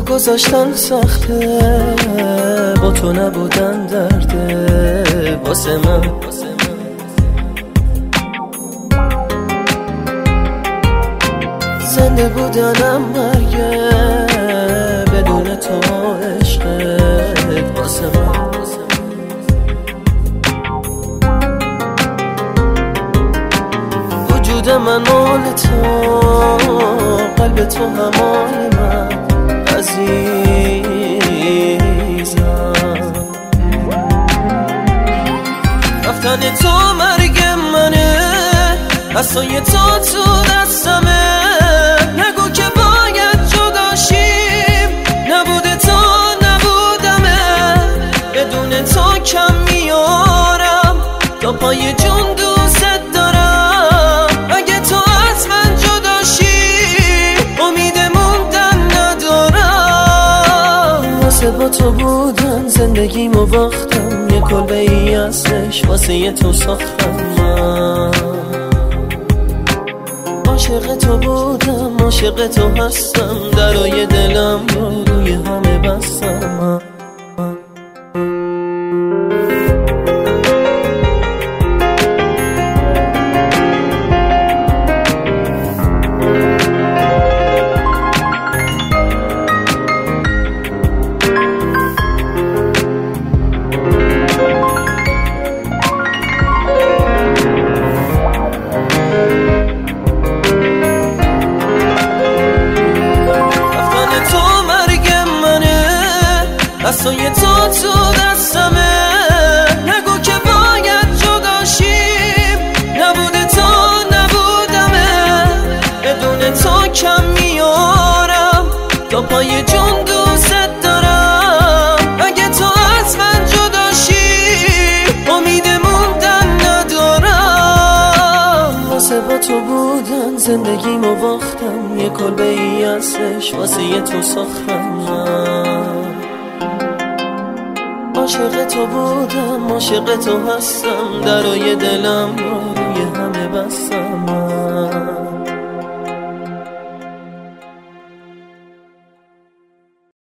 تو گذاشتن سخته، با تو نبودن درده واسه من. زنده بودنم مرگه بدون تو، عشقت واسه من. وجود من مال تو، قلب تو همای من عزیزم. رفتن تو مرگ منه، عصای تو دستمه. نگو که باید جدا شیم، نبوده تو نبودمه. بدون تو کم میارم، تا پای جون دوست دارم. اگه تو از من جدا شی، امید موندن ندارم. واسه با تو بودن زندگیمو باختم، یه کلبه ای ازش واسه یه تو ساختم. من عاشق تو بودم، عاشق تو هستم. درای دلم رو روی همه بستم. عصای تو دستمه. نگو که باید جدا شیم، نبوده تو نبودمه. بدون تو کم میارم، تا پای جون دوست دارم. اگه تو از من جدا شی، امید موندن ندارم. واسه با تو بودن زندگیمو باختم، یه کلبه ای ازش واسه یه تو ساختم. عاشق تو بودم، عاشق تو هستم. درای دلم رو